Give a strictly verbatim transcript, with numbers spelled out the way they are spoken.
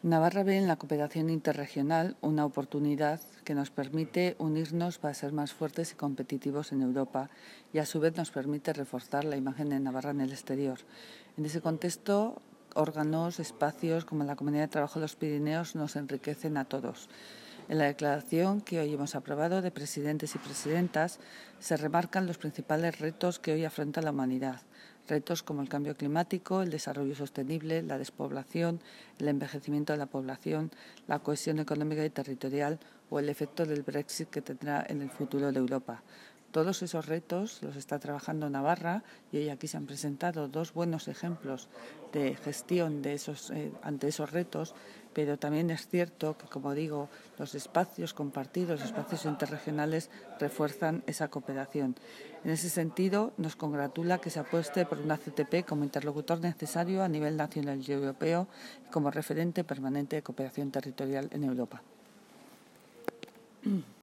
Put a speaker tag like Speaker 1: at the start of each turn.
Speaker 1: Navarra ve en la cooperación interregional una oportunidad que nos permite unirnos para ser más fuertes y competitivos en Europa y a su vez nos permite reforzar la imagen de Navarra en el exterior. En ese contexto, órganos, espacios como la Comunidad de Trabajo de los Pirineos nos enriquecen a todos. En la declaración que hoy hemos aprobado de presidentes y presidentas se remarcan los principales retos que hoy afronta la humanidad. Retos como el cambio climático, el desarrollo sostenible, la despoblación, el envejecimiento de la población, la cohesión económica y territorial o el efecto del Brexit que tendrá en el futuro de Europa. Todos esos retos los está trabajando Navarra y hoy aquí se han presentado dos buenos ejemplos de gestión de esos, eh, ante esos retos, pero también es cierto que, como digo, los espacios compartidos, los espacios interregionales refuerzan esa cooperación. En ese sentido, nos congratula que se apueste por una C T P como interlocutor necesario a nivel nacional y europeo y como referente permanente de cooperación territorial en Europa.